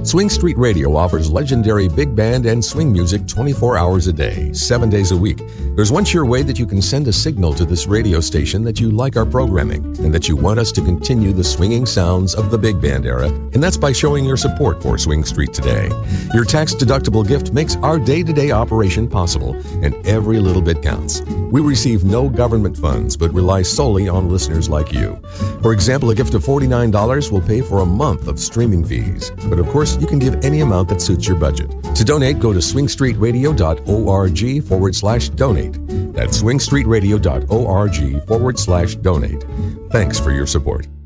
Swing Street Radio offers legendary big band and swing music 24 hours a day, 7 days a week. There's one sure way that you can send a signal to this radio station that you like our programming and that you want us to continue the swinging sounds of the big band era, and that's by showing your support for Swing Street today. Your tax-deductible gift makes our day-to-day operation possible, and every little bit counts. We receive no government funds, but rely solely on listeners like you. For example, a gift of $49 will pay for a month of streaming fees. But of course, you can give any amount that suits your budget. To donate, go to swingstreetradio.org/donate. That's swingstreetradio.org/donate. Thanks for your support.